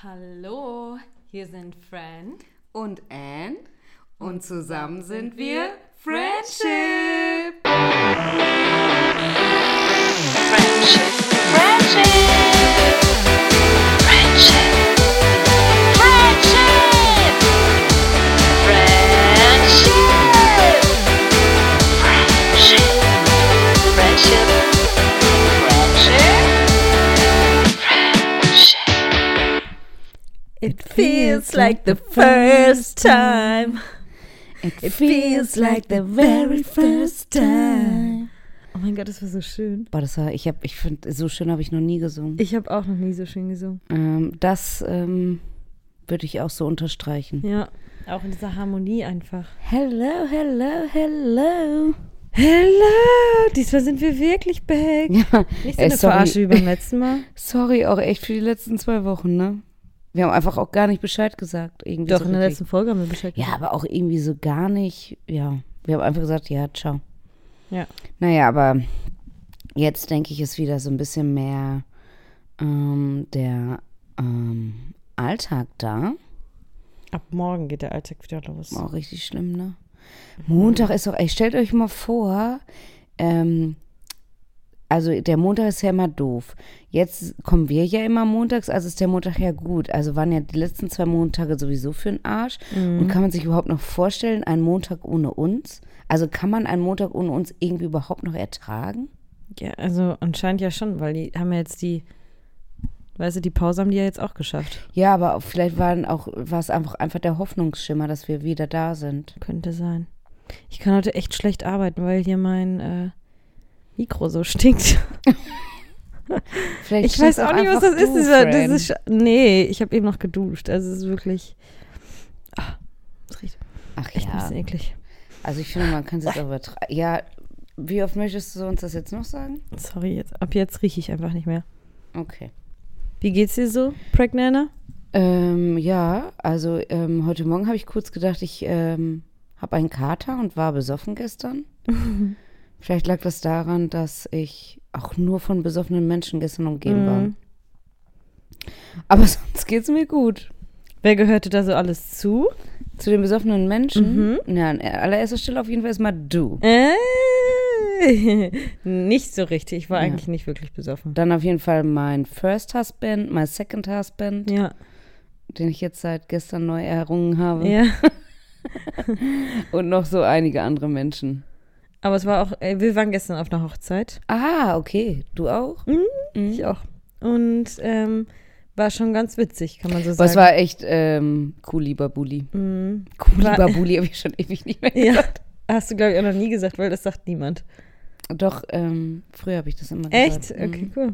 Hallo, hier sind Fran und Anne und zusammen sind wir Friendship. Friendship. Friendship. Friendship. Friendship. Friendship. Friendship. Friendship. Friendship. It feels like the first time. It feels like the very first time. Oh mein Gott, das war so schön. Boah, ich finde, so schön habe ich noch nie gesungen. Ich habe auch noch nie so schön gesungen. Das würde ich auch so unterstreichen. Ja, auch in dieser Harmonie einfach. Hello, hello, hello. Hello, diesmal sind wir wirklich back. Ja, Nicht so eine Verarsche wie beim letzten Mal. Sorry, auch echt für die letzten 2 Wochen, ne? Wir haben einfach auch gar nicht Bescheid gesagt. Irgendwie Doch, so in der richtig. letzten Folge haben wir Bescheid Ja, aber auch irgendwie so gar nicht. Ja, wir haben einfach gesagt, ja, ciao. Ja. Naja, aber jetzt denke ich, ist wieder so ein bisschen mehr der Alltag da. Ab morgen geht der Alltag wieder los. Auch richtig schlimm, ne? Montag ist doch, ey, stellt euch mal vor, also der Montag ist ja immer doof. Jetzt kommen wir ja immer montags, also ist der Montag ja gut. Also waren ja die letzten 2 Montage sowieso für den Arsch. Und kann man sich überhaupt noch vorstellen, einen Montag ohne uns? Also kann man einen Montag ohne uns irgendwie überhaupt noch ertragen? Ja, also anscheinend ja schon, weil die haben ja jetzt die Pause haben die ja jetzt auch geschafft. Ja, aber vielleicht war es einfach der Hoffnungsschimmer, dass wir wieder da sind. Könnte sein. Ich kann heute echt schlecht arbeiten, weil hier mein Mikro so stinkt. Vielleicht Ich weiß auch nicht, was das ist. Friend. Nee, ich habe eben noch geduscht. Also es ist wirklich. Es riecht Ach echt ein ja, bisschen eklig. also ich finde, man kann es jetzt auch übertragen. Ja, wie oft möchtest du uns das jetzt noch sagen? Sorry, ab jetzt rieche ich einfach nicht mehr. Okay. Wie geht's dir so, Pregnana? Ja, also heute Morgen habe ich kurz gedacht, ich habe einen Kater und war besoffen gestern. Vielleicht lag das daran, dass ich auch nur von besoffenen Menschen gestern umgeben war. Aber sonst geht's mir gut. Wer gehörte da so alles zu? Zu den besoffenen Menschen? Ja, an allererster Stelle auf jeden Fall erstmal du. Nicht so richtig. Ich war eigentlich nicht wirklich besoffen. Dann auf jeden Fall mein First Husband, mein Second Husband, Ja. den ich jetzt seit gestern neu errungen habe. Ja. Und noch so einige andere Menschen. Aber es war auch, wir waren gestern auf einer Hochzeit. Ah, okay. Du auch? Ich auch. Und war schon ganz witzig, kann man so Aber sagen. es war echt Kulibabuli. Kulibabuli habe ich schon ewig nicht mehr Ja, gesagt. hast du, glaube ich, auch noch nie gesagt, weil das sagt niemand. Doch, früher habe ich das immer Echt? gesagt. Okay, cool.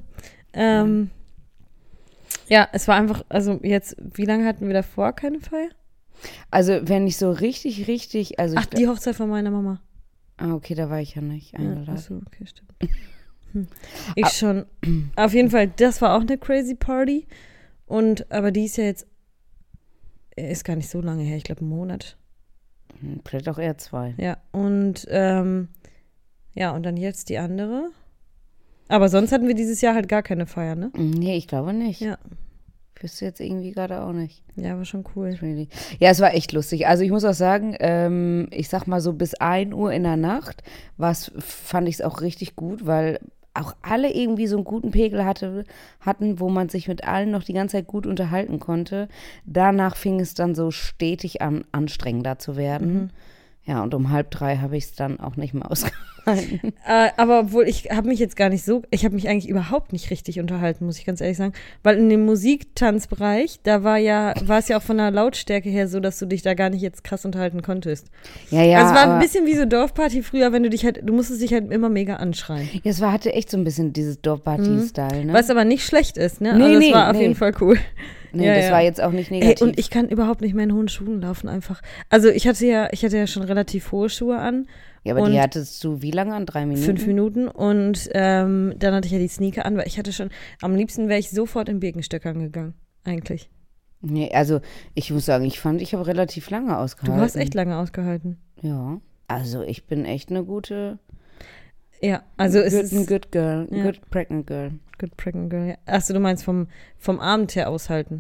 Ja, es war einfach, also jetzt, wie lange hatten wir davor keine Feier? Also, wenn ich so richtig, also Ach, die Hochzeit von meiner Mama. okay, da war ich ja nicht Ja, eingeladen. achso, okay, stimmt. Ich schon. Auf jeden Fall, das war auch eine crazy Party. Aber die ist ja jetzt, ist gar nicht so lange her, ich glaube 1 Monat. Vielleicht auch eher 2. Ja, und und dann jetzt die andere. Aber sonst hatten wir dieses Jahr halt gar keine Feier, ne? Nee, ich glaube nicht. Ja. Wüsste jetzt irgendwie gerade auch nicht. Ja, war schon cool. Really. Ja, es war echt lustig. Also ich muss auch sagen, ich sag mal so bis 1 Uhr in der Nacht fand ich es auch richtig gut, weil auch alle irgendwie so einen guten Pegel hatten, wo man sich mit allen noch die ganze Zeit gut unterhalten konnte. Danach fing es dann so stetig an, anstrengender zu werden. Ja, und um 2:30 habe ich es dann auch nicht mehr ausgehalten. Aber obwohl ich habe mich eigentlich überhaupt nicht richtig unterhalten, muss ich ganz ehrlich sagen. Weil in dem Musiktanzbereich, da war es ja auch von der Lautstärke her so, dass du dich da gar nicht jetzt krass unterhalten konntest. Ja, ja. Also es war ein bisschen wie so Dorfparty früher, wenn du musstest dich halt immer mega anschreien. Ja, hatte echt so ein bisschen dieses Dorfparty-Style, ne? Was aber nicht schlecht ist, ne? Nee, Also es nee, war auf nee. jeden Fall cool. Nee, Ja, das ja. war jetzt auch nicht Ey, negativ. und ich kann überhaupt nicht mehr in hohen Schuhen laufen einfach. Also ich hatte ja schon relativ hohe Schuhe an. Ja, aber und die hattest du wie lange an? 3 Minuten? 5 Minuten und dann hatte ich ja die Sneaker an, weil ich hatte schon, am liebsten wäre ich sofort in Birkenstöckern gegangen, eigentlich. Nee, also ich muss sagen, ich habe relativ lange Du ausgehalten. hast echt lange ausgehalten. Ja, also ich bin echt eine gute, Ja, also es ist ein good girl, ja. good pregnant girl. Good pregnant girl. Ja. Achso, du meinst vom Abend her aushalten.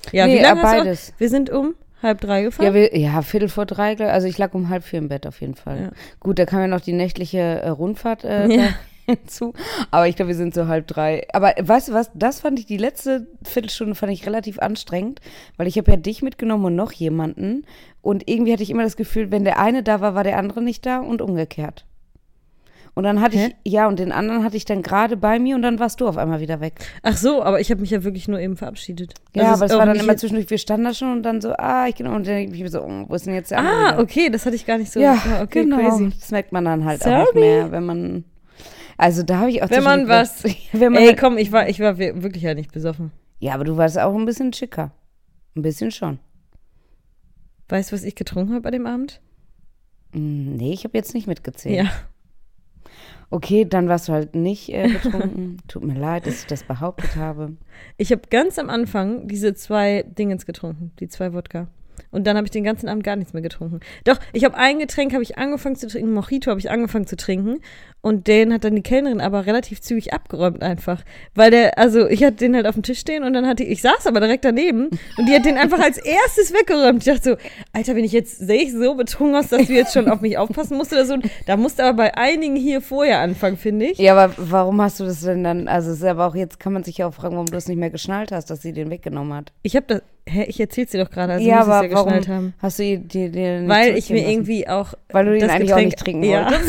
Ja, Nee, wie lange hast du beides. Wir sind um 2:30 gefahren. Ja, Viertel vor 3, also ich lag um 3:30 im Bett auf jeden Fall. Ja. Gut, da kam ja noch die nächtliche Rundfahrt Ja. da hinzu, aber ich glaube, wir sind so 2:30. Aber weißt du was, das fand ich, die letzte Viertelstunde fand ich relativ anstrengend, weil ich habe ja dich mitgenommen und noch jemanden und irgendwie hatte ich immer das Gefühl, wenn der eine da war, war der andere nicht da und umgekehrt. Und dann hatte Hä? und den anderen hatte ich dann gerade bei mir und dann warst du auf einmal wieder weg. Ach so, aber ich habe mich ja wirklich nur eben verabschiedet. Ja, Also aber es auch war dann nicht immer jetzt- zwischendurch, wir standen da schon und dann so, ich genau, und dann denke ich mir so, wo ist denn jetzt der andere Ah, wieder? okay, das hatte ich gar nicht so. Ja, okay, genau. crazy. Das merkt man dann halt auch nicht Sorry. mehr, wenn man, also da habe ich auch Wenn man zwischendurch gedacht, wenn man Ey, halt, komm, ich war wirklich ja nicht besoffen. ja, aber du warst auch ein bisschen schicker. Ein bisschen schon. Weißt du, was ich getrunken habe bei dem Abend? Nee, ich habe jetzt nicht mitgezählt. Ja. Okay, dann warst du halt nicht betrunken. Tut mir leid, dass ich das behauptet habe. Ich habe ganz am Anfang diese 2 Dingens getrunken, die 2 Wodka. Und dann habe ich den ganzen Abend gar nichts mehr getrunken. Doch, ich habe ein Getränk, habe ich angefangen zu trinken, Mojito habe ich angefangen zu trinken. Und den hat dann die Kellnerin aber relativ zügig abgeräumt einfach. Weil ich hatte den halt auf dem Tisch stehen und dann ich saß aber direkt daneben und die hat den einfach als erstes weggeräumt. Ich dachte so, Alter, sehe ich so betrunken aus, dass du jetzt schon auf mich aufpassen musst oder so. Da musst du aber bei einigen hier vorher anfangen, finde ich. Ja, aber warum hast du das denn dann, also es ist aber auch, jetzt kann man sich ja auch fragen, warum du es nicht mehr geschnallt hast, dass sie den weggenommen hat. Ich habe das, ich erzähl's dir doch gerade, also ja, muss aber ich ja warum geschnallt haben. hast du dir nicht Weil ich mir zurückgeben lassen? irgendwie auch Weil du den das eigentlich auch Getränk- nicht trinken ja. wolltest.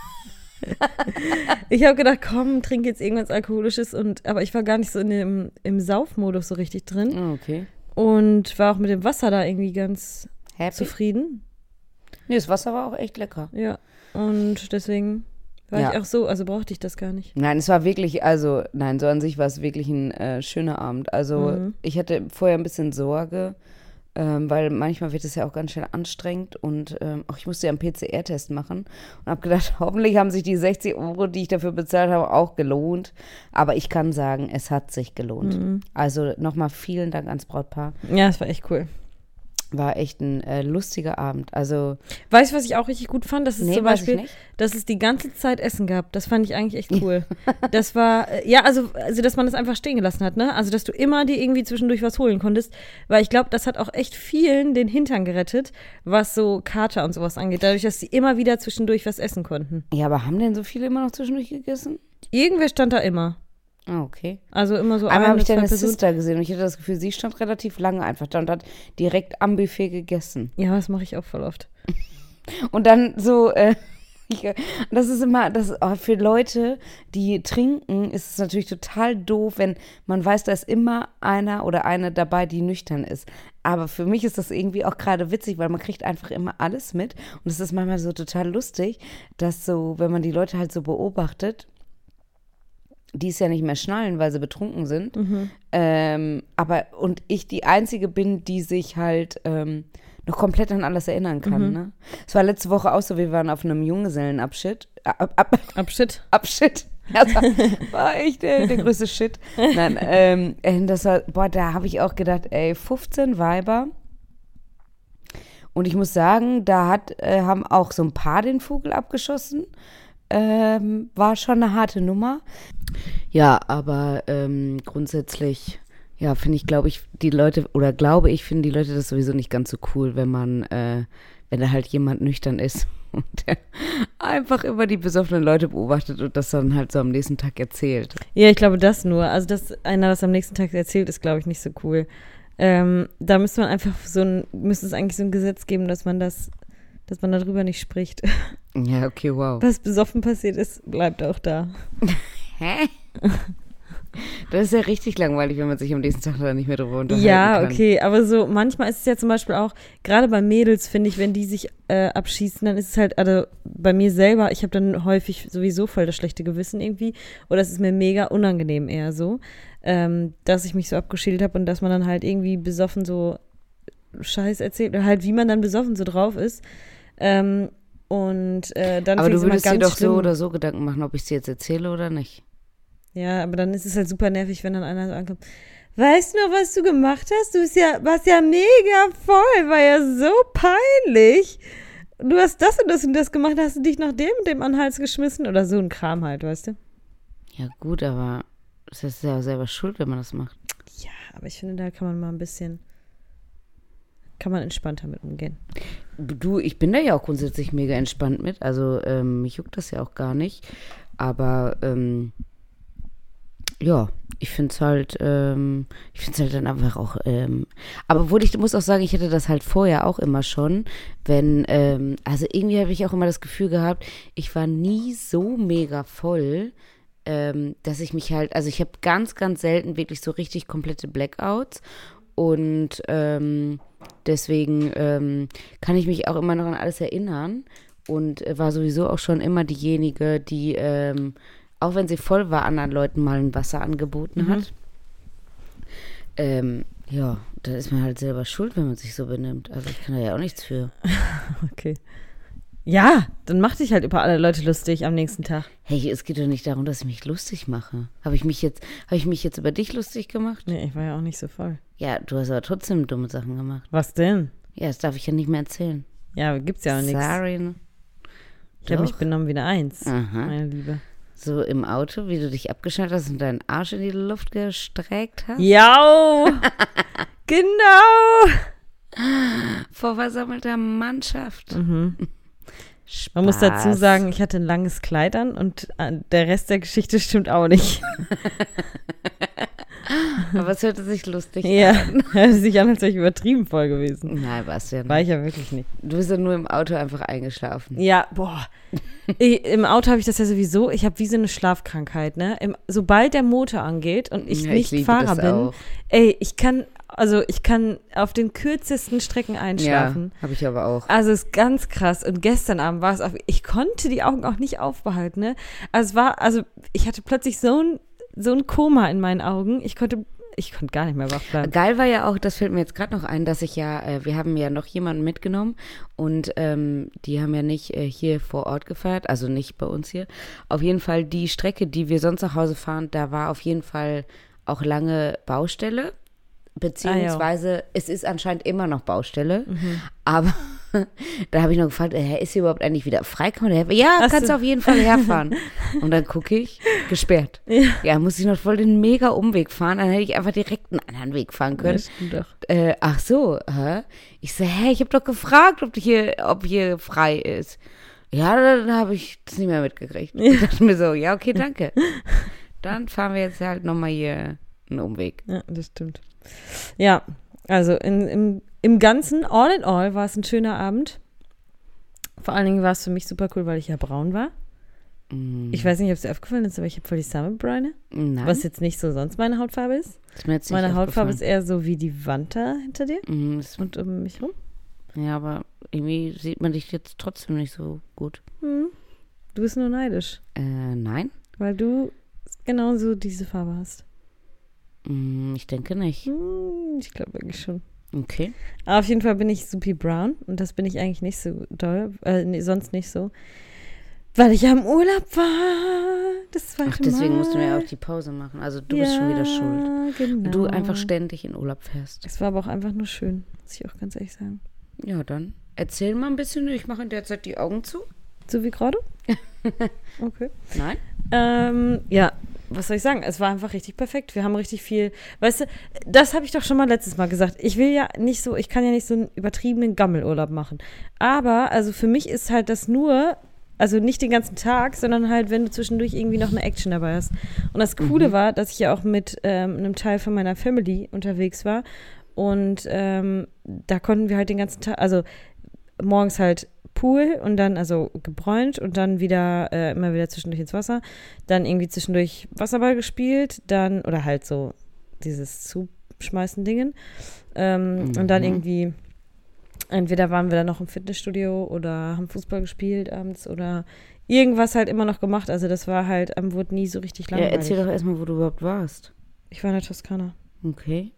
Ich habe gedacht, komm, trink jetzt irgendwas Alkoholisches aber ich war gar nicht so im Saufmodus so richtig drin Ah, okay. und war auch mit dem Wasser da irgendwie ganz Happy? zufrieden. Nee, das Wasser war auch echt lecker. Ja, und deswegen war Ja. ich auch so, also brauchte ich das gar nicht. Nein, es war wirklich, so an sich war es wirklich ein schöner Abend. Also ich hatte vorher ein bisschen Sorge, weil manchmal wird es ja auch ganz schnell anstrengend und auch ich musste ja einen PCR-Test machen und habe gedacht, hoffentlich haben sich die 60 Euro, die ich dafür bezahlt habe, auch gelohnt. Aber ich kann sagen, es hat sich gelohnt. Also nochmal vielen Dank ans Brautpaar. Ja, es war echt cool. War echt ein lustiger Abend. Also, Weißt du, was ich auch richtig gut fand? Das ist zum weiß ich Beispiel, nicht. dass es die ganze Zeit Essen gab. Das fand ich eigentlich echt cool. Das war, also, dass man das einfach stehen gelassen hat, ne? Also, dass du immer dir irgendwie zwischendurch was holen konntest. Weil ich glaube, das hat auch echt vielen den Hintern gerettet, was so Kater und sowas angeht. Dadurch, dass sie immer wieder zwischendurch was essen konnten. Ja, aber haben denn so viele immer noch zwischendurch gegessen? Irgendwer stand da immer. Ah, okay. Also immer so Einmal habe ich 2 deine Personen. Sister gesehen und ich hatte das Gefühl, sie stand relativ lange einfach da und hat direkt am Buffet gegessen. Ja, das mache ich auch voll oft. Und dann so, das ist immer, für Leute, die trinken, ist es natürlich total doof, wenn man weiß, da ist immer einer oder eine dabei, die nüchtern ist. Aber für mich ist das irgendwie auch gerade witzig, weil man kriegt einfach immer alles mit. Und es ist manchmal so total lustig, dass so, wenn man die Leute halt so beobachtet, die es ja nicht mehr schnallen, weil sie betrunken sind. Und ich die Einzige bin, die sich halt noch komplett an alles erinnern kann. Ne? Es war letzte Woche auch so, wir waren auf einem Junggesellenabschied. Abschnitt. Abschied. Das war echt der größte Shit. Nein, das war, da habe ich auch gedacht, 15 Weiber. Und ich muss sagen, da haben auch so ein paar den Vogel abgeschossen. War schon eine harte Nummer. Ja, aber grundsätzlich, ja, finde ich, finden die Leute das sowieso nicht ganz so cool, wenn da halt jemand nüchtern ist und der einfach immer die besoffenen Leute beobachtet und das dann halt so am nächsten Tag erzählt. Ja, ich glaube das nur. Also, dass einer das am nächsten Tag erzählt, ist, glaube ich, nicht so cool. Da müsste man einfach müsste es eigentlich so ein Gesetz geben, dass man darüber nicht spricht. Ja, okay, wow. Was besoffen passiert ist, bleibt auch da. Hä? Das ist ja richtig langweilig, wenn man sich am nächsten Tag dann nicht mehr drüber unterhalten Ja, kann. okay, aber so manchmal ist es ja zum Beispiel auch, gerade bei Mädels, finde ich, wenn die sich abschießen, dann ist es halt, also bei mir selber, ich habe dann häufig sowieso voll das schlechte Gewissen irgendwie oder es ist mir mega unangenehm eher so, dass ich mich so abgeschält habe und dass man dann halt irgendwie besoffen so Scheiß erzählt oder halt wie man dann besoffen so drauf ist dann Aber finde du ich es immer würdest dir ganz doch schlimm. so oder so Gedanken machen, ob ich es dir jetzt erzähle oder nicht. Ja, aber dann ist es halt super nervig, wenn dann einer so ankommt. Weißt du noch, was du gemacht hast? Warst ja mega voll, war ja so peinlich. Du hast das und das gemacht, hast du dich nach dem und dem an den Hals geschmissen oder so ein Kram halt, weißt du? Ja gut, aber das ist ja selber schuld, wenn man das macht. Ja, aber ich finde, da kann man mal ein bisschen, kann man entspannter mit umgehen. Du, ich bin da ja auch grundsätzlich mega entspannt mit. Also, mich juckt das ja auch gar nicht. Aber, ja, ich finde es halt dann einfach auch, aber ich muss auch sagen, ich hatte das halt vorher auch immer schon, wenn, also irgendwie habe ich auch immer das Gefühl gehabt, ich war nie so mega voll, dass ich mich halt, also ich habe ganz, ganz selten wirklich so richtig komplette Blackouts und deswegen kann ich mich auch immer noch an alles erinnern und war sowieso auch schon immer diejenige, die auch wenn sie voll war, anderen Leuten mal ein Wasser angeboten hat. Ja, da ist man halt selber schuld, wenn man sich so benimmt. Also ich kann da ja auch nichts für. Okay. Ja, dann mach dich halt über alle Leute lustig am nächsten Tag. Hey, es geht doch nicht darum, dass ich mich lustig mache. Habe ich mich jetzt über dich lustig gemacht? Nee, ich war ja auch nicht so voll. Ja, du hast aber trotzdem dumme Sachen gemacht. Was denn? Ja, das darf ich ja nicht mehr erzählen. Ja, gibt's ja auch nichts. Sorry. Ne? Ich habe mich Doch. benommen wie eine Eins, Aha. meine Liebe. So im Auto, wie du dich abgeschnallt hast und deinen Arsch in die Luft gestreckt hast. Ja, genau. Vor versammelter Mannschaft. Spaß. Man muss dazu sagen, ich hatte ein langes Kleid an und der Rest der Geschichte stimmt auch nicht. Aber es hörte sich lustig Ja, an. hört sich an, als wäre ich übertrieben voll gewesen. Nein, warst du ja nicht. War ich ja wirklich nicht. Du bist ja nur im Auto einfach eingeschlafen. Ja, boah. Im Auto habe ich das ja sowieso. Ich habe wie so eine Schlafkrankheit, ne? Sobald der Motor angeht und ich Ja, nicht liebe Fahrer das bin, auch. ey, ich kann auf den kürzesten Strecken einschlafen. Ja, habe ich aber auch. Also ist ganz krass. Und gestern Abend war es auch, ich konnte die Augen auch nicht aufbehalten, ne? Ich hatte plötzlich so ein Koma in meinen Augen. Ich konnte gar nicht mehr wach bleiben. Geil war ja auch, das fällt mir jetzt gerade noch ein, dass wir haben ja noch jemanden mitgenommen und die haben ja nicht hier vor Ort gefeiert, also nicht bei uns hier. Auf jeden Fall die Strecke, die wir sonst nach Hause fahren, da war auf jeden Fall auch lange Baustelle, beziehungsweise es ist anscheinend immer noch Baustelle, aber da habe ich noch gefragt, ist hier überhaupt eigentlich wieder frei? Kann man da herfahren? Ja, kannst du auf jeden Fall herfahren. Und dann gucke ich, gesperrt. Ja, muss ich noch voll den mega Umweg fahren, dann hätte ich einfach direkt einen anderen Weg fahren können. Das stimmt doch. Ach so, hä? Ich so, ich habe doch gefragt, ob hier frei ist. Ja, dann habe ich das nicht mehr mitgekriegt. Ich dachte mir so, ja, okay, danke. Dann fahren wir jetzt halt nochmal hier einen Umweg. Ja, das stimmt. Ja, also im Ganzen, all in all, war es ein schöner Abend. Vor allen Dingen war es für mich super cool, weil ich ja braun war. Ich weiß nicht, ob es dir aufgefallen ist, aber ich habe voll die Samenbräune. Nein. Was jetzt nicht so sonst meine Hautfarbe ist. Ist mir jetzt nicht Meine Hautfarbe ist aufgefallen. eher so wie die Wand da hinter dir und um mich rum. Ja, aber irgendwie sieht man dich jetzt trotzdem nicht so gut. Du bist nur neidisch, Nein. weil du genauso diese Farbe hast. Ich denke nicht. Ich glaube wirklich schon. Okay. Aber auf jeden Fall bin ich supi brown und das bin ich eigentlich nicht so doll, nee, sonst nicht so. Weil ich ja im Urlaub war. Das zweite Ach, deswegen Mal. musst du mir auch die Pause machen. Also du bist schon wieder schuld. Genau. Weil du einfach ständig in Urlaub fährst. Es war aber auch einfach nur schön, muss ich auch ganz ehrlich sagen. Ja, dann erzähl mal ein bisschen. Ich mache in der Zeit die Augen zu. So wie gerade? Okay. Nein? Ja, was soll ich sagen? Es war einfach richtig perfekt. Wir haben richtig viel, weißt du, das habe ich doch schon mal letztes Mal gesagt. Ich kann ja nicht so einen übertriebenen Gammelurlaub machen. Aber, also für mich ist halt das nur, also nicht den ganzen Tag, sondern halt, wenn du zwischendurch irgendwie noch eine Action dabei hast. Und das Coole war, dass ich ja auch mit einem Teil von meiner Family unterwegs war. Und da konnten wir halt den ganzen Tag, also morgens halt Pool und dann also gebräunt und dann wieder immer wieder zwischendurch ins Wasser, dann irgendwie zwischendurch Wasserball gespielt, dann oder halt so dieses Zuschmeißen Dingen und dann irgendwie entweder waren wir dann noch im Fitnessstudio oder haben Fußball gespielt abends oder irgendwas halt immer noch gemacht, also das war halt, wurde nie so richtig Ja, langweilig. erzähl doch erstmal, wo du überhaupt warst. Ich war in der Toskana. Okay.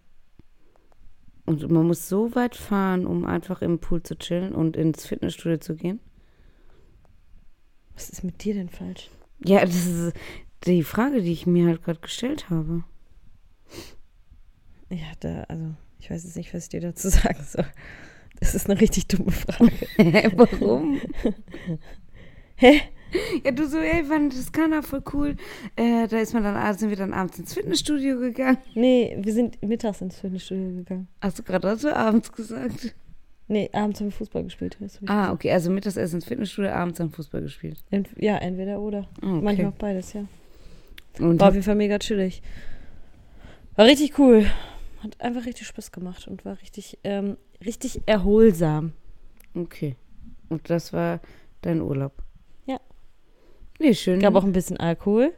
Und man muss so weit fahren, um einfach im Pool zu chillen und ins Fitnessstudio zu gehen? Was ist mit dir denn falsch? Ja, das ist die Frage, die ich mir halt gerade gestellt habe. Ja, also ich weiß jetzt nicht, was ich dir dazu sagen soll. Das ist eine richtig dumme Frage. Warum? Hä? Ja, du so, ey, war das Toskana voll cool. Sind wir dann abends ins Fitnessstudio gegangen. Nee, wir sind mittags ins Fitnessstudio gegangen. Hast du gerade also abends gesagt? Nee, abends haben wir Fußball gespielt. Das hab ich Ah, gesagt. okay, also mittags erst ins Fitnessstudio, abends dann Fußball gespielt. Ja, entweder oder. Okay. Manchmal auch beides, ja. Und War auf jeden Fall mega chillig. War richtig cool. Hat einfach richtig Spaß gemacht und war richtig, richtig erholsam. okay. Und das war dein Urlaub? Ja. Nee, schön. Gab auch ein bisschen Alkohol.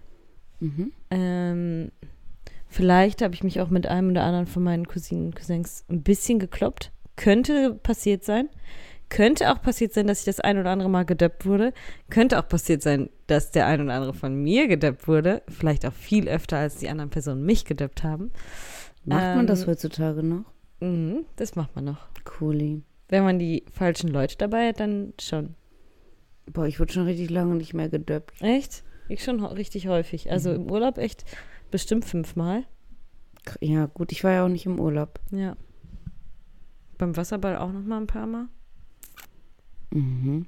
Mhm. Vielleicht habe ich mich auch mit einem oder anderen von meinen Cousinen und Cousins ein bisschen gekloppt. Könnte passiert sein. Könnte auch passiert sein, dass ich das ein oder andere Mal gedöppt wurde. Könnte auch passiert sein, dass der ein oder andere von mir gedöppt wurde. Vielleicht auch viel öfter, als die anderen Personen mich gedöppt haben. Macht man das heutzutage noch? Das macht man noch. Cooli. Wenn man die falschen Leute dabei hat, dann schon. Boah, ich wurde schon richtig lange nicht mehr gedöppt. Echt? Ich schon richtig häufig. Also im Urlaub echt bestimmt 5-mal. Ja, gut, ich war ja auch nicht im Urlaub. Ja. Beim Wasserball auch noch mal ein paar Mal. Mhm.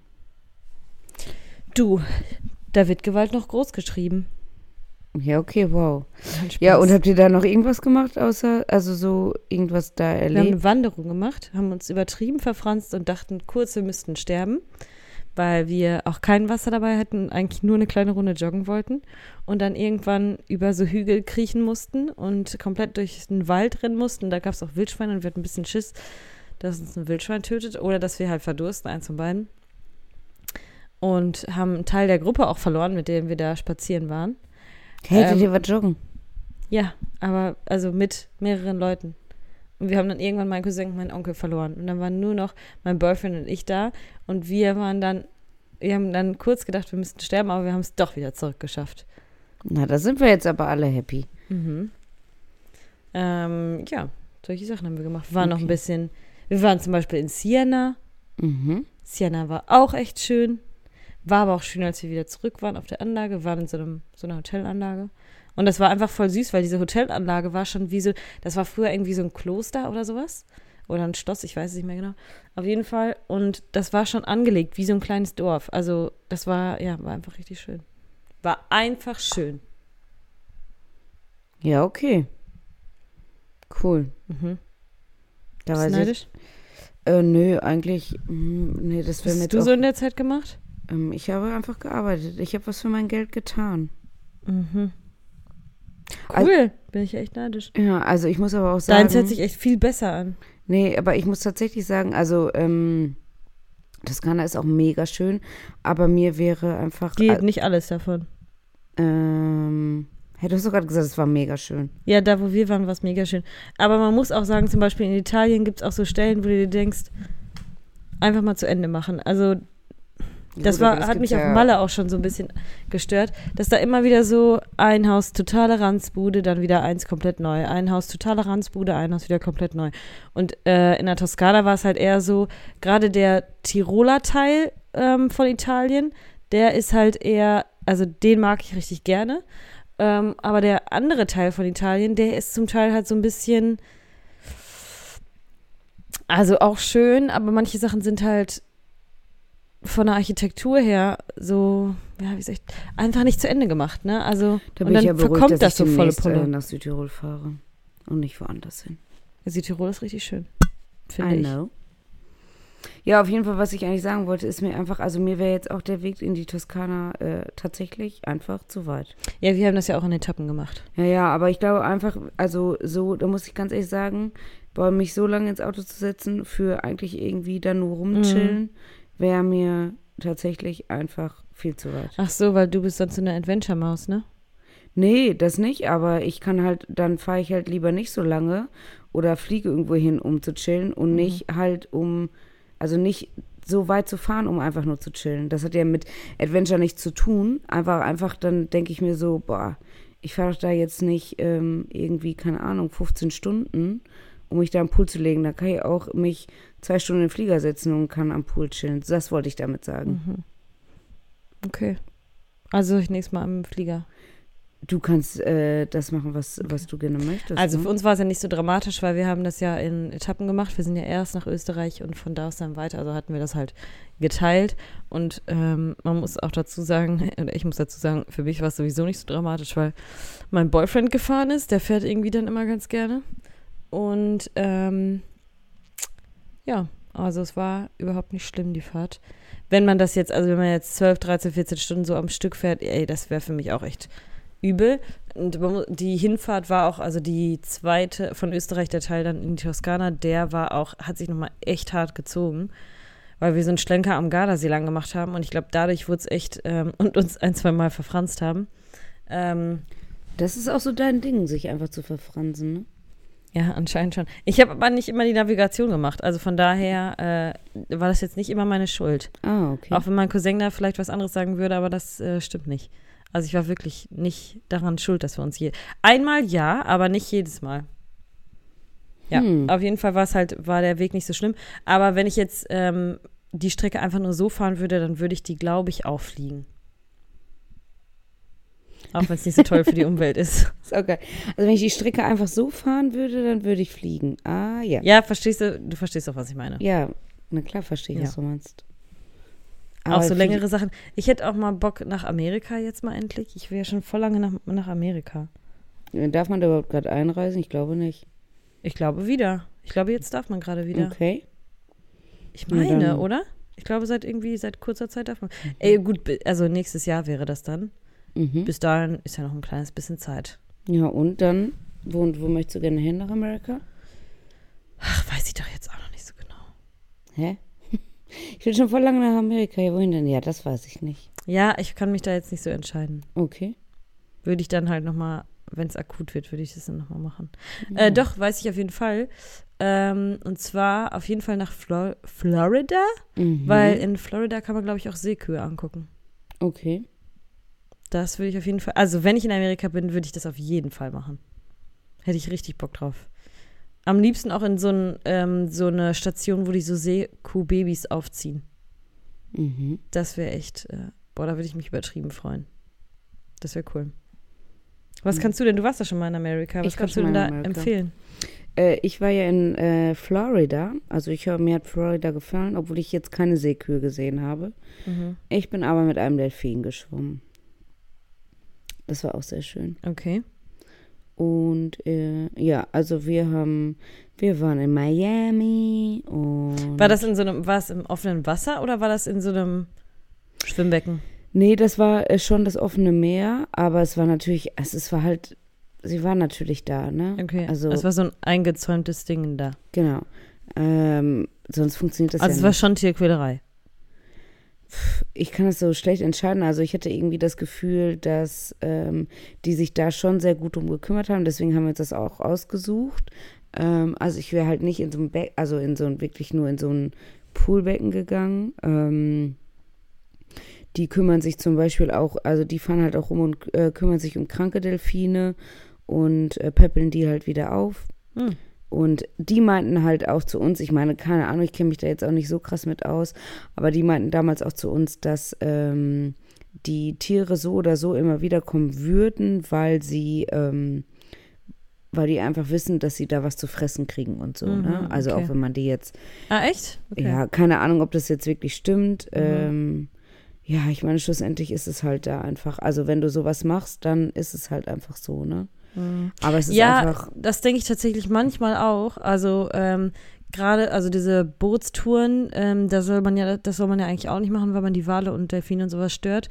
Du, da wird Gewalt noch groß geschrieben. Ja, okay, wow. Kein Spaß. Ja, und habt ihr da noch irgendwas gemacht, außer, also so irgendwas da Wir haben erlebt? eine Wanderung gemacht, haben uns übertrieben verfranst und dachten kurz, wir müssten sterben, weil wir auch kein Wasser dabei hatten, eigentlich nur eine kleine Runde joggen wollten und dann irgendwann über so Hügel kriechen mussten und komplett durch den Wald rennen mussten. Da gab es auch Wildschweine und wir hatten ein bisschen Schiss, dass uns ein Wildschwein tötet oder dass wir halt verdursten, eins von beiden. Und haben einen Teil der Gruppe auch verloren, mit dem wir da spazieren waren. Hättet ihr was joggen? Ja, aber also mit mehreren Leuten. Und wir haben dann irgendwann meinen Cousin und meinen Onkel verloren. Und dann waren nur noch mein Boyfriend und ich da. Und wir haben dann kurz gedacht, wir müssten sterben, aber wir haben es doch wieder zurückgeschafft. Na, da sind wir jetzt aber alle happy. Ja, solche Sachen haben wir gemacht. Wir waren zum Beispiel in Siena. Mhm. Siena war auch echt schön. War aber auch schön, als wir wieder zurück waren auf der Anlage. Wir waren in so einer Hotelanlage. Und das war einfach voll süß, weil diese Hotelanlage war schon wie so, das war früher irgendwie so ein Kloster oder sowas. Oder ein Schloss, ich weiß es nicht mehr genau. Auf jeden Fall. Und das war schon angelegt, wie so ein kleines Dorf. Also das war einfach richtig schön. War einfach schön. Ja, okay. Cool. Da Bist weiß du ich, neidisch? nö, eigentlich, nee, das wäre Was mir hast du jetzt so auch, in der Zeit gemacht? ich habe einfach gearbeitet. Ich habe was für mein Geld getan. Cool. Bin ich echt neidisch. Ja, also ich muss aber auch sagen. Deins hört sich echt viel besser an. Nee, aber ich muss tatsächlich sagen, also, Toskana ist auch mega schön, aber mir wäre einfach. Geht nicht alles davon. Hättest du gerade gesagt, es war mega schön. Ja, da wo wir waren, war es mega schön. Aber man muss auch sagen, zum Beispiel in Italien gibt es auch so Stellen, wo du dir denkst, einfach mal zu Ende machen. Also das Gut, aber das hat mich gibt's auf ja- Malle auch schon so ein bisschen gestört, dass da immer wieder so ein Haus totale Ranzbude, dann wieder eins komplett neu. Ein Haus totale Ranzbude, ein Haus wieder komplett neu. Und in der Toskana war es halt eher so, gerade der Tiroler Teil von Italien, der ist halt eher, also den mag ich richtig gerne. Aber der andere Teil von Italien, der ist zum Teil halt so ein bisschen, also auch schön, aber manche Sachen sind halt von der Architektur her so, ja, wie soll ich, einfach nicht zu Ende gemacht, ne? Also, Da und bin dann ich ja beruhigt, verkommt dass das ich so volle demnächst, Pulle. nach Südtirol fahre und nicht woanders hin. Südtirol ist richtig schön, finde I ich. know. Ja, auf jeden Fall, was ich eigentlich sagen wollte, ist mir einfach, also mir wäre jetzt auch der Weg in die Toskana tatsächlich einfach zu weit. Ja, wir haben das ja auch in Etappen gemacht. Ja, aber ich glaube einfach, also so, da muss ich ganz ehrlich sagen, bei mich so lange ins Auto zu setzen, für eigentlich irgendwie dann nur rumchillen, wäre mir tatsächlich einfach viel zu weit. Ach so, weil du bist sonst so eine Adventure-Maus, ne? Nee, das nicht, aber ich kann halt, dann fahre ich halt lieber nicht so lange oder fliege irgendwo hin, um zu chillen und nicht halt also nicht so weit zu fahren, um einfach nur zu chillen. Das hat ja mit Adventure nichts zu tun. Einfach dann denke ich mir so, boah, ich fahre doch da jetzt nicht irgendwie, keine Ahnung, 15 Stunden, um mich da am Pool zu legen. Da kann ich auch mich 2 Stunden in den Flieger setzen und kann am Pool chillen. Das wollte ich damit sagen. Okay. Also ich nächstes Mal am Flieger. Du kannst das machen, was du gerne möchtest. Also ne? für uns war es ja nicht so dramatisch, weil wir haben das ja in Etappen gemacht. Wir sind ja erst nach Österreich und von da aus dann weiter. Also hatten wir das halt geteilt. Und man muss auch dazu sagen, oder ich muss dazu sagen, für mich war es sowieso nicht so dramatisch, weil mein Boyfriend gefahren ist. Der fährt irgendwie dann immer ganz gerne. Und ja, also es war überhaupt nicht schlimm, die Fahrt. Wenn man das jetzt, also wenn man jetzt 12, 13, 14 Stunden so am Stück fährt, ey, das wäre für mich auch echt übel. Und die Hinfahrt war auch, also die zweite von Österreich, der Teil dann in die Toskana, der war auch, hat sich nochmal echt hart gezogen, weil wir so einen Schlenker am Gardasee lang gemacht haben und ich glaube, dadurch wurde es echt und uns ein, zwei Mal verfranst haben. Das ist auch so dein Ding, sich einfach zu verfransen, ne? Ja, anscheinend schon. Ich habe aber nicht immer die Navigation gemacht, also von daher war das jetzt nicht immer meine Schuld. Ah, okay. Auch wenn mein Cousin da vielleicht was anderes sagen würde, aber das stimmt nicht. Also ich war wirklich nicht daran schuld, dass wir uns einmal ja, aber nicht jedes Mal. Ja, auf jeden Fall war der Weg nicht so schlimm. Aber wenn ich jetzt die Strecke einfach nur so fahren würde, dann würde ich die, glaube ich, auch fliegen. Auch wenn es nicht so toll für die Umwelt ist. Ist okay. Also wenn ich die Strecke einfach so fahren würde, dann würde ich fliegen. Ah, ja. Ja, verstehst du verstehst doch, was ich meine. Ja, na klar verstehe ich, was du meinst. Auch so längere Sachen. Ich hätte auch mal Bock nach Amerika jetzt mal endlich. Ich will ja schon voll lange nach Amerika. Darf man da überhaupt gerade einreisen? Ich glaube nicht. Ich glaube wieder. Ich glaube, jetzt darf man gerade wieder. Okay. Ich meine, dann- oder? Ich glaube, seit kurzer Zeit darf man. Ey, gut, also nächstes Jahr wäre das dann. Mhm. Bis dahin ist ja noch ein kleines bisschen Zeit. Ja, und dann, wo möchtest du gerne hin nach Amerika? Ach, weiß ich doch jetzt auch noch nicht so genau. Hä? Ich will schon voll lange nach Amerika. Ja, wohin denn? Ja, das weiß ich nicht. Ja, ich kann mich da jetzt nicht so entscheiden. Okay. Würde ich dann halt nochmal, wenn es akut wird, würde ich das dann nochmal machen. Ja. Doch, weiß ich auf jeden Fall. Und zwar auf jeden Fall nach Florida, weil in Florida kann man, glaube ich, auch Seekühe angucken. Okay. Das würde ich auf jeden Fall, also wenn ich in Amerika bin, würde ich das auf jeden Fall machen. Hätte ich richtig Bock drauf. Am liebsten auch in so eine Station, wo die so Seekuhbabys aufziehen. Mhm. Das wäre echt, da würde ich mich übertrieben freuen. Das wäre cool. Was kannst du denn? Du warst ja schon mal in Amerika. Was Ich war kannst du schon denn mal da in Amerika. empfehlen? Ich war ja in Florida. Also mir hat Florida gefallen, obwohl ich jetzt keine Seekühe gesehen habe. Mhm. Ich bin aber mit einem Delfin geschwommen. Das war auch sehr schön. Okay. Und ja, also wir waren in Miami und War es im offenen Wasser oder war das in so einem Schwimmbecken? nee, das war schon das offene Meer, aber es war natürlich, sie war natürlich da, ne? Okay. Also Es war so ein eingezäuntes Ding da. genau. Sonst funktioniert das Also ja es war nicht. schon Tierquälerei. Ich kann es so schlecht entscheiden. Also ich hatte irgendwie das Gefühl, dass die sich da schon sehr gut drum gekümmert haben. Deswegen haben wir uns das auch ausgesucht. Also ich wäre halt nicht in so ein wirklich nur in so ein Poolbecken gegangen. Die kümmern sich zum Beispiel auch, also die fahren halt auch rum und kümmern sich um kranke Delfine und päppeln die halt wieder auf. Hm. Und die meinten halt auch zu uns, ich meine, keine Ahnung, ich kenne mich da jetzt auch nicht so krass mit aus, aber die meinten damals auch zu uns, dass die Tiere so oder so immer wieder kommen würden, weil die einfach wissen, dass sie da was zu fressen kriegen und so, ne? Also okay. auch wenn man die jetzt, Ah, echt? Okay. ja, keine Ahnung, ob das jetzt wirklich stimmt. Ja, ich meine, schlussendlich ist es halt da einfach, also wenn du sowas machst, dann ist es halt einfach so, ne? Aber es ist einfach, das denke ich tatsächlich manchmal auch. Also gerade, also diese Bootstouren, das soll man ja eigentlich auch nicht machen, weil man die Wale und Delfine und sowas stört.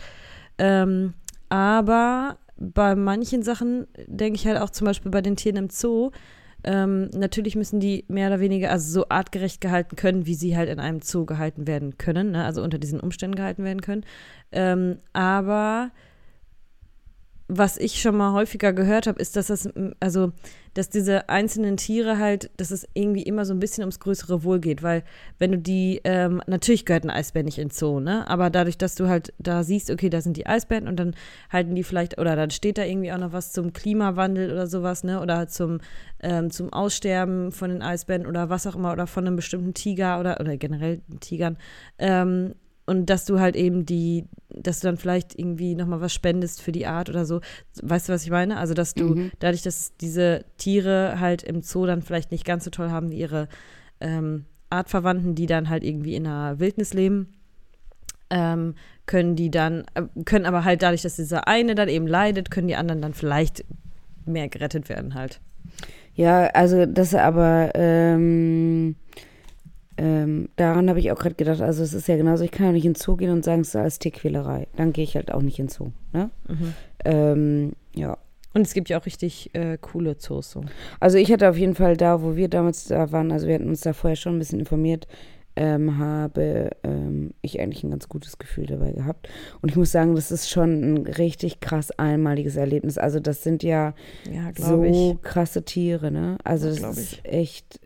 Aber bei manchen Sachen denke ich halt auch zum Beispiel bei den Tieren im Zoo, natürlich müssen die mehr oder weniger, also so artgerecht gehalten können, wie sie halt in einem Zoo gehalten werden können, ne? Also unter diesen Umständen gehalten werden können. Aber was ich schon mal häufiger gehört habe, ist, dass diese einzelnen Tiere halt, dass es irgendwie immer so ein bisschen ums größere Wohl geht, weil wenn du die, natürlich gehört ein Eisbär nicht ins Zoo, ne, aber dadurch, dass du halt da siehst, okay, da sind die Eisbären und dann halten die vielleicht, oder dann steht da irgendwie auch noch was zum Klimawandel oder sowas, ne, oder zum Aussterben von den Eisbären oder was auch immer, oder von einem bestimmten Tiger oder generell Tigern, Und dass du halt eben dass du dann vielleicht irgendwie nochmal was spendest für die Art oder so. Weißt du, was ich meine? Also, dass du dadurch, dass diese Tiere halt im Zoo dann vielleicht nicht ganz so toll haben wie ihre Artverwandten, die dann halt irgendwie in der Wildnis leben, können aber halt dadurch, dass dieser eine dann eben leidet, können die anderen dann vielleicht mehr gerettet werden halt. Ja, also das aber, daran habe ich auch gerade gedacht, also es ist ja genauso, ich kann ja nicht in den Zoo gehen und sagen, es ist alles Tierquälerei. Dann gehe ich halt auch nicht in den Zoo, ne? Ja. Und es gibt ja auch richtig coole Zoos so. Also ich hatte auf jeden Fall da, wo wir damals da waren, also wir hatten uns da vorher schon ein bisschen informiert, habe ich eigentlich ein ganz gutes Gefühl dabei gehabt. Und ich muss sagen, das ist schon ein richtig krass einmaliges Erlebnis. Also das sind ja so krasse Tiere, ne? Also das ist echt,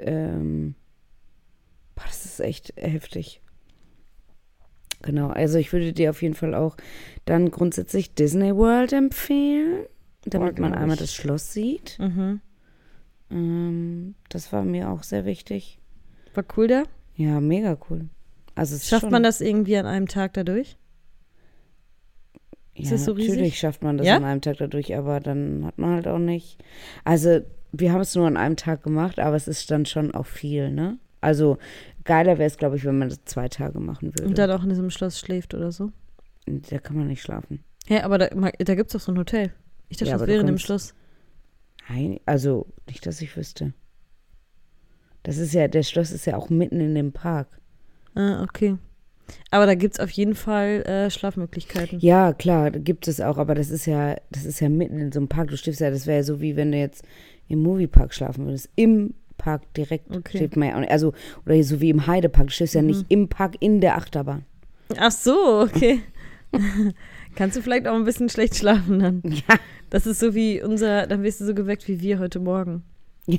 das ist echt heftig. Genau, also ich würde dir auf jeden Fall auch dann grundsätzlich Disney World empfehlen, damit man einmal das Schloss sieht. Das war mir auch sehr wichtig. War cool da? Ja, mega cool. Also schafft man das irgendwie an einem Tag dadurch? Ja, so natürlich schafft man das an einem Tag dadurch, aber dann hat man halt auch nicht. Also wir haben es nur an einem Tag gemacht, aber es ist dann schon auch viel, ne? Also geiler wäre es, glaube ich, wenn man das 2 Tage machen würde. Und dann auch in diesem Schloss schläft oder so? Da kann man nicht schlafen. Ja, aber da gibt es doch so ein Hotel. Ich dachte, das wäre in dem Schloss. Nein, also nicht, dass ich wüsste. Das Schloss ist ja auch mitten in dem Park. Ah, okay. Aber da gibt es auf jeden Fall Schlafmöglichkeiten. Ja, klar, gibt es auch, aber das ist ja mitten in so einem Park. Du schläfst ja, das wäre ja so, wie wenn du jetzt im Moviepark schlafen würdest. Im Park direkt schläft man ja auch nicht. Also, oder so wie im Heidepark. Du schläfst ja nicht im Park in der Achterbahn. Ach so, okay. Kannst du vielleicht auch ein bisschen schlecht schlafen dann? Ja. Das ist so wie dann wirst du so geweckt wie wir heute Morgen. Ja.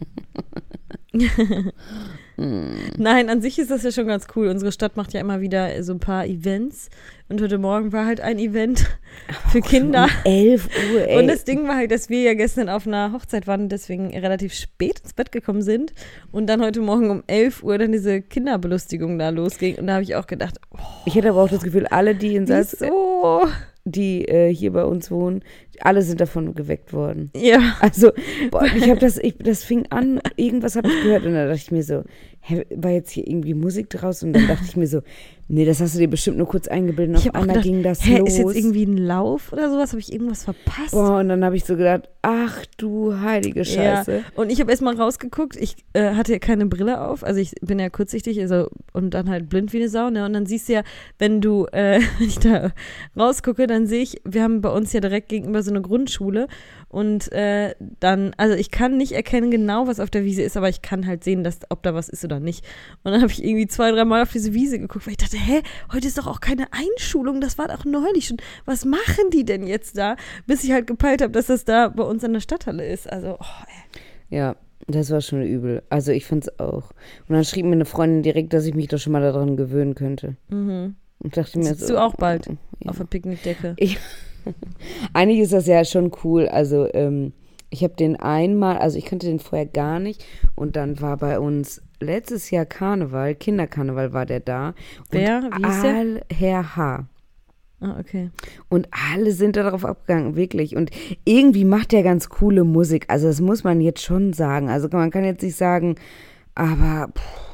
Nein, an sich ist das ja schon ganz cool. Unsere Stadt macht ja immer wieder so ein paar Events. Und heute Morgen war halt ein Event für Kinder. Um 11 Uhr, ey. Und das Ding war halt, dass wir ja gestern auf einer Hochzeit waren und deswegen relativ spät ins Bett gekommen sind. Und dann heute Morgen um 11 Uhr dann diese Kinderbelustigung da losging. Und da habe ich auch gedacht, ich hätte aber auch das Gefühl, alle, die in Salz, die hier bei uns wohnen, alle sind davon geweckt worden. Ja. Also, das fing an, irgendwas habe ich gehört und dann dachte ich mir so, war jetzt hier irgendwie Musik draus? Und dann dachte ich mir so, nee, das hast du dir bestimmt nur kurz eingebildet. Und auf einmal ging das los. Ist jetzt irgendwie ein Lauf oder sowas? Habe ich irgendwas verpasst? Boah, und dann habe ich so gedacht, ach du heilige Scheiße. Ja. Und ich habe erst mal rausgeguckt, ich hatte ja keine Brille auf, also ich bin ja kurzsichtig, also und dann halt blind wie eine Sau, ne? Und dann siehst du ja, wenn ich da rausgucke, dann sehe ich, wir haben bei uns ja direkt gegenüber so eine Grundschule und dann, also ich kann nicht erkennen genau, was auf der Wiese ist, aber ich kann halt sehen, ob da was ist oder nicht. Und dann habe ich irgendwie 2, 3 Mal auf diese Wiese geguckt, weil ich dachte, heute ist doch auch keine Einschulung, das war doch neulich schon. Was machen die denn jetzt da? Bis ich halt gepeilt habe, dass das da bei uns an der Stadthalle ist. Also, Ja, das war schon übel. Also ich fand's auch. Und dann schrieb mir eine Freundin direkt, dass ich mich doch schon mal daran gewöhnen könnte. Und dachte mir so. Sitzt du auch bald auf der Picknickdecke? Eigentlich ist das ja schon cool. Also ich habe den einmal, also ich kannte den vorher gar nicht. Und dann war bei uns letztes Jahr Karneval, Kinderkarneval war der da. Wer? Wie hieß der? Herr H. Ah, okay. Und alle sind darauf abgegangen, wirklich. Und irgendwie macht der ganz coole Musik. Also das muss man jetzt schon sagen. Also man kann jetzt nicht sagen, aber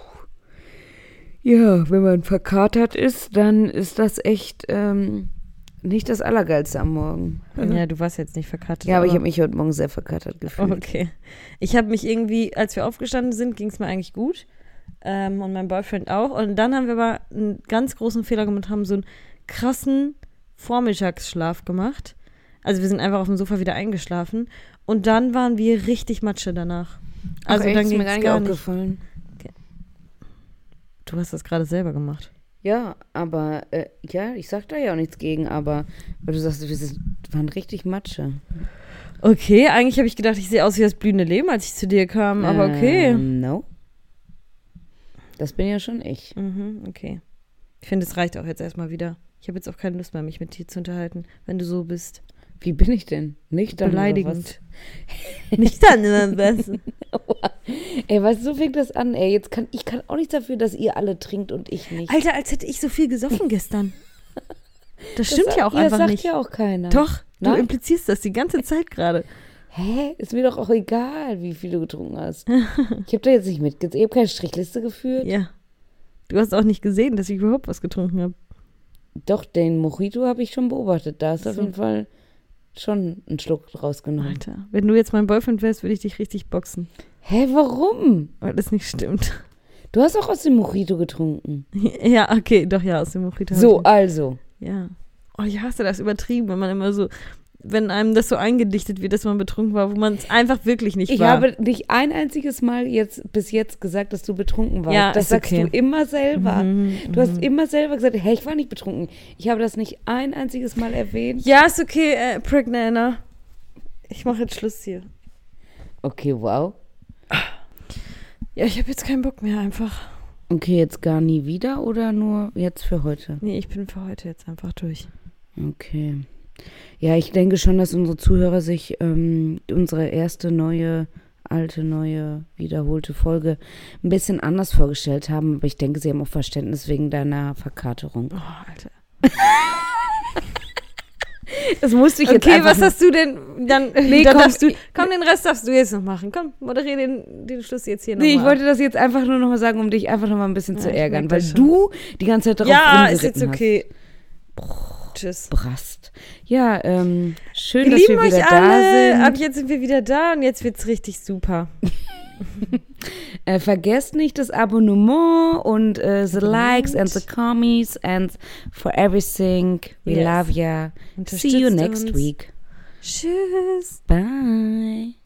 ja, wenn man verkatert ist, dann ist das echt nicht das Allergeilste am Morgen. Ja, du warst jetzt nicht verkatert. Ja, aber ich habe mich heute Morgen sehr verkatert gefühlt. Okay. Ich habe mich irgendwie, als wir aufgestanden sind, ging es mir eigentlich gut. Und mein Boyfriend auch. Und dann haben wir aber einen ganz großen Fehler gemacht, haben so einen krassen Vormittagsschlaf gemacht. Also wir sind einfach auf dem Sofa wieder eingeschlafen. Und dann waren wir richtig Matsche danach. Also dann dann ist mir ging es gar nicht aufgefallen. Okay. Du hast das gerade selber gemacht. Ja, aber ja, ich sag da ja auch nichts gegen, aber weil du sagst, wir waren richtig Matsche. Okay, eigentlich habe ich gedacht, ich sehe aus wie das blühende Leben, als ich zu dir kam, aber okay. No. Das bin ja schon ich. Okay. Ich finde, es reicht auch jetzt erstmal wieder. Ich habe jetzt auch keine Lust mehr, mich mit dir zu unterhalten, wenn du so bist. Wie bin ich denn? Nüchtern oder Beleidigend. Nicht dann immer am besten. was? Ey, weißt du, so fängt das an, ey. Ich kann auch nichts dafür, dass ihr alle trinkt und ich nicht. Alter, als hätte ich so viel gesoffen gestern. Das stimmt ja auch Das einfach sagt nicht. ja auch keiner. Doch, du Nein? implizierst das die ganze Zeit gerade. Hä? Ist mir doch auch egal, wie viel du getrunken hast. Ich habe da jetzt nicht mitgezählt. Ich habe keine Strichliste geführt. Ja. Du hast auch nicht gesehen, dass ich überhaupt was getrunken habe. Doch, den Mojito habe ich schon beobachtet. Da ist auf So. jeden Fall schon einen Schluck rausgenommen. Alter, wenn du jetzt mein Boyfriend wärst, würde ich dich richtig boxen. Hä, warum? Weil das nicht stimmt. Du hast auch aus dem Mojito getrunken. Ja, okay, doch, ja, aus dem Mojito. So, hab also. ich- Ja. Oh, ich hasse das übertrieben, wenn man immer so, wenn einem das so eingedichtet wird, dass man betrunken war, wo man es einfach wirklich nicht Ich war. habe nicht ein einziges Mal bis jetzt gesagt, dass du betrunken warst. Ja, das ist sagst okay. du immer selber. Mhm, Du hast immer selber gesagt, hey, ich war nicht betrunken. Ich habe das nicht ein einziges Mal erwähnt. Ja, ist okay, Pregnana. Ich mache jetzt Schluss hier. Okay, wow. Ja, ich habe jetzt keinen Bock mehr einfach. Okay, jetzt gar nie wieder oder nur jetzt für heute? Nee, ich bin für heute jetzt einfach durch. Okay. Ja, ich denke schon, dass unsere Zuhörer sich unsere erste neue, wiederholte Folge ein bisschen anders vorgestellt haben. Aber ich denke, sie haben auch Verständnis wegen deiner Verkaterung. Oh, Alter. Das musste ich jetzt Okay, einfach was hast du denn? Dann, Nee, dann komm, darfst du, komm, den Rest darfst du jetzt noch machen. Komm, moderier den Schluss jetzt hier Nee, ich nochmal. wollte das jetzt einfach nur noch mal sagen, um dich einfach noch mal ein bisschen zu ich ärgern, merk weil das schon. du die ganze Zeit darauf Ja, ist rumgeritten jetzt okay. Tschüss. hast. Brast. Ja, schön, Wir dass lieben wir wieder euch da alle. Ab sind. jetzt sind wir wieder da und jetzt wird's richtig super. Vergesst nicht das Abonnement und the likes and the comments and for everything. We Yes. love ya. See you Unterstützt next uns. week. Tschüss. Bye.